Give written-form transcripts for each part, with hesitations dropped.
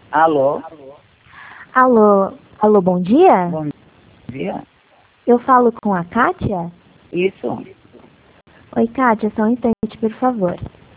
Alô? Alô, alô, bom dia? Bom dia. Eu falo com a Kátia? Isso. Oi, Kátia, só um instante, por favor.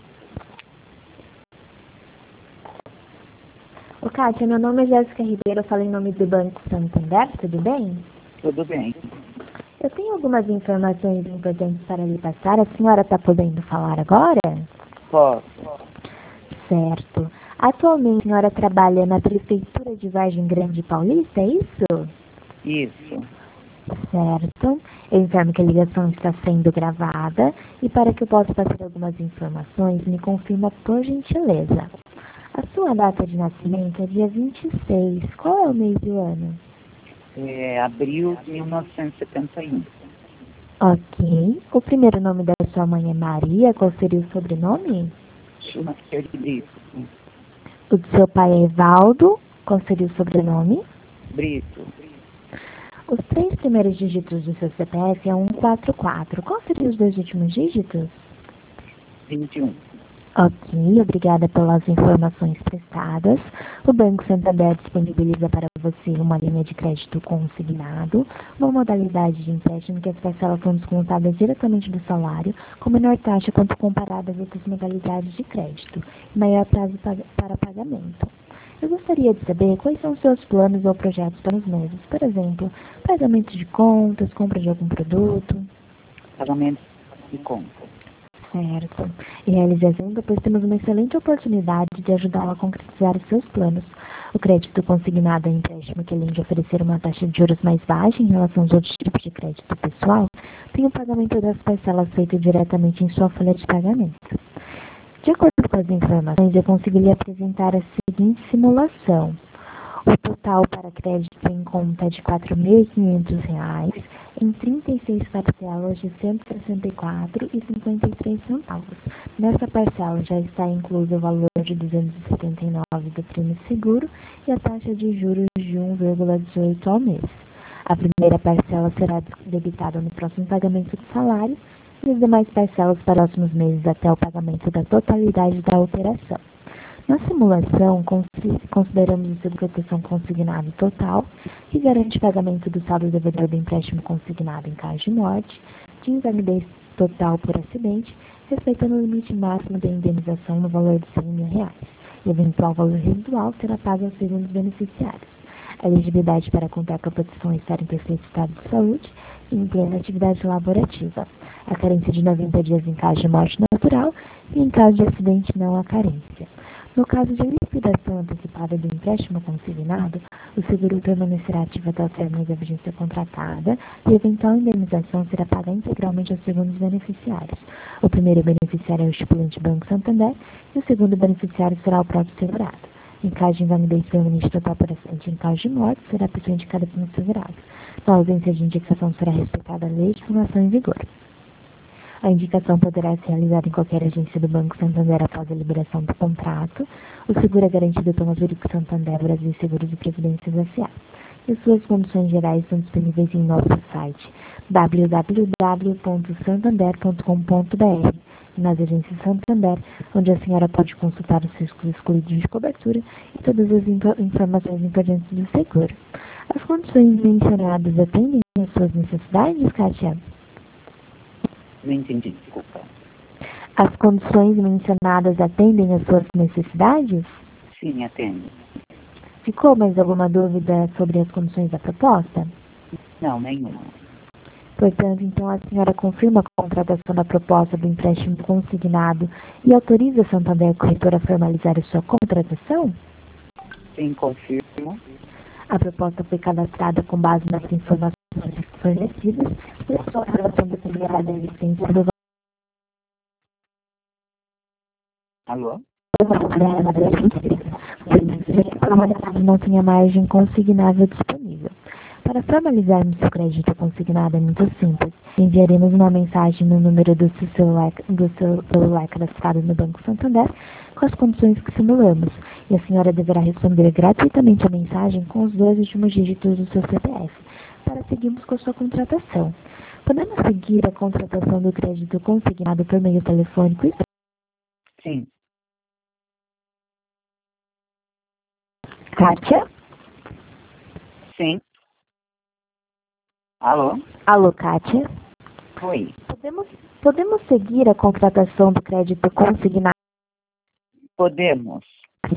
Ô, Kátia, meu nome é Jéssica Ribeiro, eu falo em nome do Banco Santander, tudo bem? Tudo bem. Eu tenho algumas informações importantes para lhe passar. A senhora está podendo falar agora? Posso. Certo. Atualmente, a senhora trabalha na Prefeitura de Vargem Grande Paulista, é isso? Isso. Certo. Eu informo que a ligação está sendo gravada e para que eu possa passar algumas informações, me confirma por gentileza. A sua data de nascimento é dia 26. Qual é o mês e o ano? Abril de 1971. Ok. O primeiro nome da sua mãe é Maria. Qual seria o sobrenome? Schumacher de Brito. O do seu pai é Evaldo. Qual seria o sobrenome? Brito. Os 3 primeiros dígitos do seu CPF é 144. Qual seriam os 2 últimos dígitos? 21. Ok, obrigada pelas informações prestadas. O Banco Santander disponibiliza para você uma linha de crédito consignado, uma modalidade de empréstimo que as parcelas são descontadas diretamente do salário, com menor taxa quanto comparada às outras modalidades de crédito, e maior prazo para pagamento. Eu gostaria de saber quais são os seus planos ou projetos para os meses, por exemplo, pagamento de contas, compra de algum produto. Pagamento de conta. Certo. E realização, depois temos uma excelente oportunidade de ajudá-la a concretizar os seus planos. O crédito consignado é um empréstimo que, além de oferecer uma taxa de juros mais baixa em relação aos outros tipos de crédito pessoal, tem o pagamento das parcelas feito diretamente em sua folha de pagamento. De acordo com as informações, eu consegui lhe apresentar a seguinte simulação. O total para crédito em conta é de R$ 4.500 em 36 parcelas de R$ 164,53. Nessa parcela já está incluso o valor de R$ 279 do prêmio seguro e a taxa de juros de 1,18 ao mês. A primeira parcela será debitada no próximo pagamento do salário e as demais parcelas para os próximos meses até o pagamento da totalidade da operação. Na simulação, consideramos o seguro de proteção consignado total, que garante o pagamento do saldo devedor do empréstimo consignado em caso de morte, de invalidez total por acidente, respeitando o limite máximo da indenização no valor de R$ 100.000. E o eventual valor residual será pago aos segundos beneficiários. A elegibilidade para contar com a proteção é estar em perfeito estado de saúde e em plena atividade laborativa. A carência de 90 dias em caso de morte natural e em caso de acidente não há carência. No caso de liquidação antecipada do empréstimo consignado, o seguro permanecerá ativo até o término da vigência contratada e a eventual indenização será paga integralmente aos segundos beneficiários. O primeiro beneficiário é o estipulante Banco Santander e o segundo beneficiário será o próprio segurado. Em caso de invalidez permanente total por acidente e em caso de morte, será a pessoa indicada pelo segurado. Na ausência de indicação, será respeitada a lei de formação em vigor. A indicação poderá ser realizada em qualquer agência do Banco Santander após a liberação do contrato. O seguro é garantido pelo Zurique Santander Brasil Seguros e Previdências S.A. E as suas condições gerais são disponíveis em nosso site www.santander.com.br e nas agências Santander, onde a senhora pode consultar os seus excluídos de cobertura e todas as informações importantes do seguro. As condições mencionadas atendem às suas necessidades, Kátia? Não entendi, desculpa. As condições mencionadas atendem às suas necessidades? Sim, atendo. Ficou mais alguma dúvida sobre as condições da proposta? Não, nenhuma. Portanto, então a senhora confirma a contratação da proposta do empréstimo consignado e autoriza a Santander Corretora a formalizar a sua contratação? Sim, confirmo. A proposta foi cadastrada com base nas informações fornecidas e a sua relação determinada da licença do Alô? não tinha margem consignável disponível. Para formalizarmos seu crédito consignado é muito simples. Enviaremos uma mensagem no número do seu celular cadastrado no Banco Santander com as condições que simulamos. E a senhora deverá responder gratuitamente a mensagem com os 2 últimos dígitos do seu CPF, para seguirmos com a sua contratação. Podemos seguir a contratação do crédito consignado por meio telefônico e Sim. Kátia? Sim. Alô? Alô, Kátia? Oi. Podemos seguir a contratação do crédito consignado? Podemos.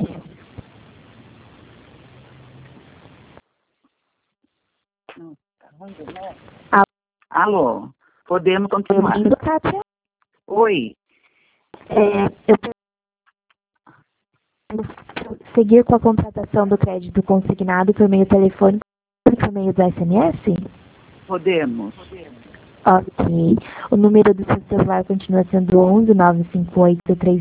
Alô? Podemos continuar. Ouvindo, Kátia? Oi. Eu podemos seguir com a contratação do crédito consignado por meio telefônico e por meio do SMS? Podemos. Ok. O número do seu celular continua sendo 11 958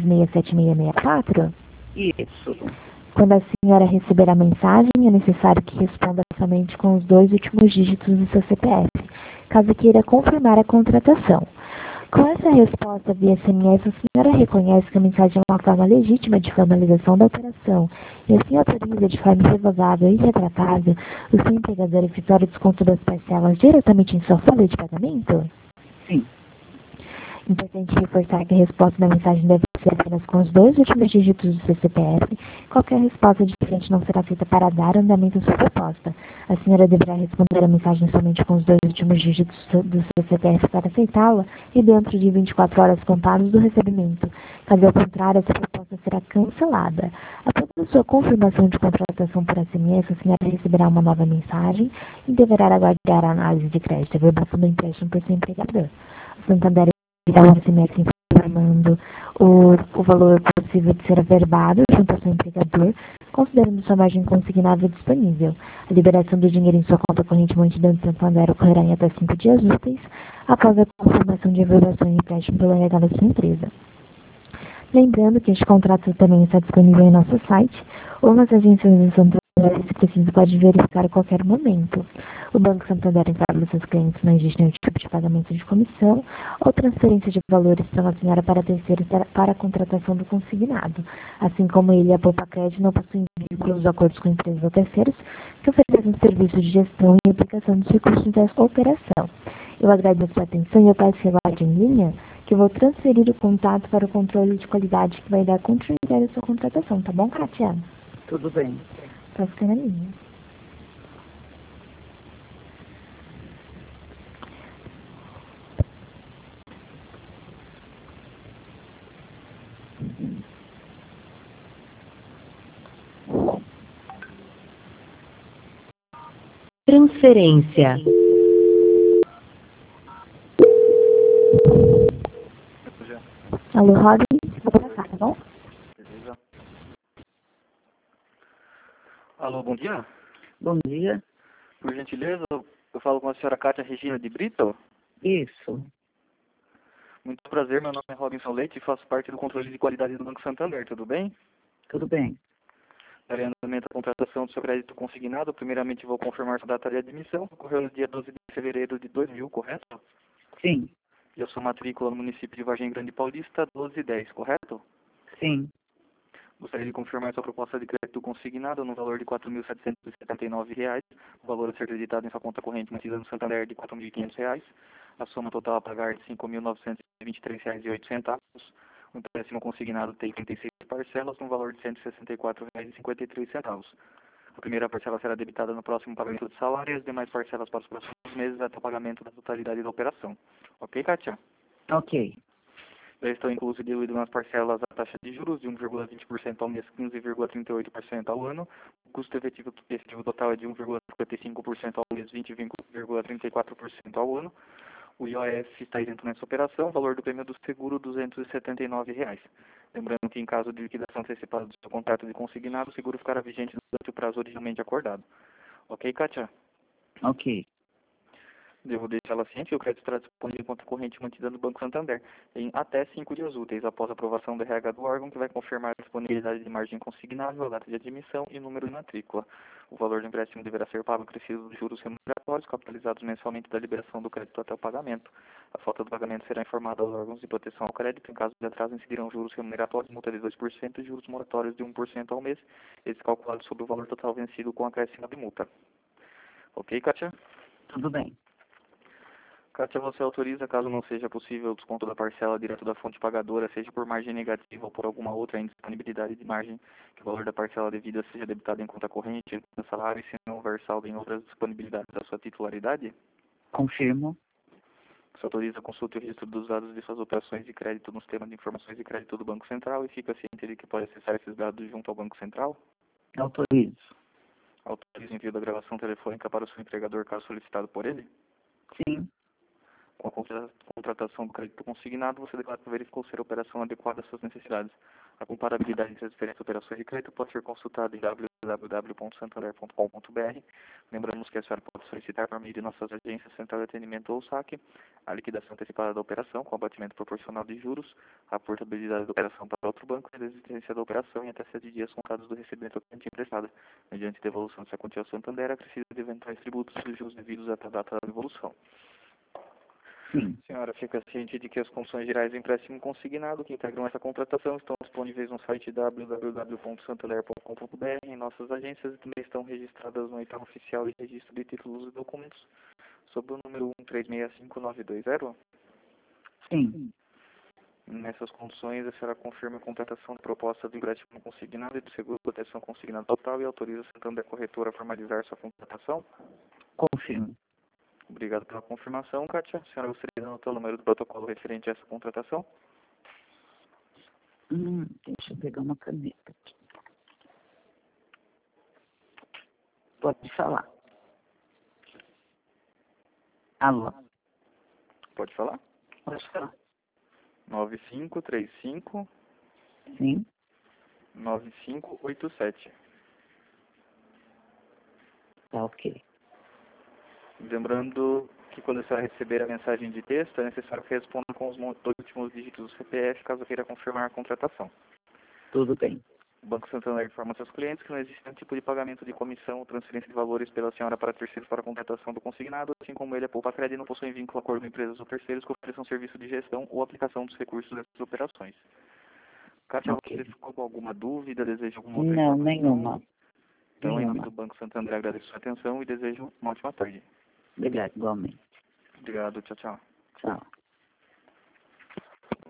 367664? Isso. Quando a senhora receber a mensagem, é necessário que responda somente com os 2 últimos dígitos do seu CPF, caso queira confirmar a contratação. Com essa resposta via SMS, a senhora reconhece que a mensagem é uma forma legítima de formalização da operação e assim autoriza de forma irrevogável e irretratável o seu empregador a efetuar o desconto das parcelas diretamente em sua folha de pagamento? Sim. Importante reforçar que a resposta da mensagem deve ser apenas com os 2 últimos dígitos do seu CPF. Qualquer resposta diferente não será feita para dar andamento à sua proposta. A senhora deverá responder a mensagem somente com os 2 últimos dígitos do seu CPF para aceitá-la e dentro de 24 horas contadas do recebimento. Caso ao contrário, essa proposta será cancelada. Após a sua confirmação de contratação por SMS, a senhora receberá uma nova mensagem e deverá aguardar a análise de crédito e averbação do empréstimo por seu empregador. O Santander irá um SMS informando o valor possível de ser averbado junto ao seu empregador, considerando sua margem consignável disponível. A liberação do dinheiro em sua conta corrente mantida no Santander ocorrerá em até 5 dias úteis após a confirmação de averbação e empréstimo pelo RH da sua empresa. Lembrando que este contrato também está disponível em nosso site ou nas agências do Santander, se preciso, pode verificar a qualquer momento. O Banco Santander informa aos seus clientes não existe nenhum tipo de pagamento de comissão ou transferência de valores pela senhora para terceiros para a contratação do consignado, assim como ele e a Poupa Crédito não possuem vínculos ou acordos com empresas ou terceiros que oferecem serviços de gestão e aplicação dos recursos dessa operação. Eu agradeço a atenção e eu peço que aguarde em linha, que eu vou transferir o contato para o controle de qualidade que vai dar continuidade à sua contratação, tá bom, Kátia? Tudo bem. Pode ficar na linha. Transferência. Alô, Robin? Vou passar, tá bom? Beleza. Alô, bom dia. Bom dia. Por gentileza, eu falo com a senhora Kátia Regina de Brito. Isso. Muito prazer, meu nome é Robinson Leite e faço parte do controle de qualidade do Banco Santander, tudo bem? Tudo bem. Darei andamento à contratação do seu crédito consignado. Primeiramente, vou confirmar sua data de admissão. Ocorreu no dia 12 de fevereiro de 2000, correto? Sim. E a sua matrícula no município de Vargem Grande Paulista, 1210, correto? Sim. Gostaria de confirmar sua proposta de crédito consignado no valor de R$ 4.779. O valor a ser acreditado em sua conta corrente mantida no Santander de R$ 4.500. A soma total a pagar de R$ 5.923,08. O empréstimo consignado tem 36 parcelas no valor de R$ 164,53. A primeira parcela será debitada no próximo pagamento de salário e as demais parcelas para os próximos meses até o pagamento da totalidade da operação. Ok, Kátia? Ok. Já estão inclusos diluídos nas parcelas a taxa de juros de 1,20% ao mês, 15,38% ao ano. O custo efetivo total é de 1,55% ao mês, 20,34% ao ano. O IOF está isento nessa operação. O valor do prêmio do seguro, R$ 279. Lembrando que em caso de liquidação antecipada do seu contrato de consignado, o seguro ficará vigente durante o prazo originalmente acordado. Ok, Kátia? Ok. Devo deixá-la ciente que o crédito estará disponível em conta corrente mantida no Banco Santander em até 5 dias úteis após a aprovação do RH do órgão, que vai confirmar a disponibilidade de margem consignável, a data de admissão e número de matrícula. O valor do empréstimo deverá ser pago acrescido dos juros remuneratórios capitalizados mensalmente da liberação do crédito até o pagamento. A falta do pagamento será informada aos órgãos de proteção ao crédito. Em caso de atraso, incidirão juros remuneratórios, multa de 2% e juros moratórios de 1% ao mês, esses calculados sobre o valor total vencido com acréscimo de multa. Ok, Kátia? Tudo bem. Kátia, você autoriza, caso não seja possível, o desconto da parcela direto da fonte pagadora, seja por margem negativa ou por alguma outra indisponibilidade de margem, que o valor da parcela devida seja debitado em conta corrente, no salário, e se não houver saldo em outras disponibilidades da sua titularidade? Confirmo. Você autoriza a consulta e o registro dos dados de suas operações de crédito no sistema de informações de crédito do Banco Central e fica ciente de que pode acessar esses dados junto ao Banco Central? Autorizo. Autoriza o envio da gravação telefônica para o seu empregador, caso solicitado por ele? Sim. Com a contratação do crédito consignado, você declara que verificou ser a operação adequada às suas necessidades. A comparabilidade entre as diferentes operações de crédito pode ser consultada em www.santander.com.br. Lembramos que a senhora pode solicitar por meio de nossas agências Central de Atendimento ou saque a liquidação antecipada da operação com abatimento proporcional de juros, a portabilidade da operação para outro banco e a desistência da operação em até 7 dias contados do recebimento da quantia emprestada. Mediante devolução dessa quantia ao Santander, acrescida de eventuais tributos e juros devidos até a data da devolução. Sim. A senhora fica ciente de que as condições gerais do empréstimo consignado que integram essa contratação estão disponíveis no site www.santander.com.br, em nossas agências, e também estão registradas no Item Oficial de Registro de Títulos e Documentos, sob o número 1365920. Sim. Nessas condições, a senhora confirma a contratação de proposta do empréstimo consignado e do seguro de proteção consignado total e autoriza a Santander Corretora a formalizar sua contratação? Confirmo. Obrigado pela confirmação, Kátia. A senhora gostaria de anotar o número do protocolo referente a essa contratação? Deixa eu pegar uma caneta aqui. Pode falar. Alô? Pode falar? Pode falar. 9535 Sim. 9587. Tá ok. Lembrando que quando a senhora receber a mensagem de texto, é necessário que responda com os dois últimos dígitos do CPF, caso queira confirmar a contratação. Tudo bem. O Banco Santander informa seus clientes que não existe nenhum tipo de pagamento de comissão ou transferência de valores pela senhora para terceiros para a contratação do consignado, assim como ele, a Poupa Crédito, e não possui vínculo, acordo com empresas ou terceiros que ofereçam serviço de gestão ou aplicação dos recursos dessas operações. Kátia, Ok. você ficou com alguma dúvida, deseja alguma outra Não, informação? nenhuma. Então, em nome Nenhuma. do Banco Santander, agradeço a sua atenção e desejo uma ótima tarde. Obrigado, igualmente. Obrigado, tchau, tchau. Tchau.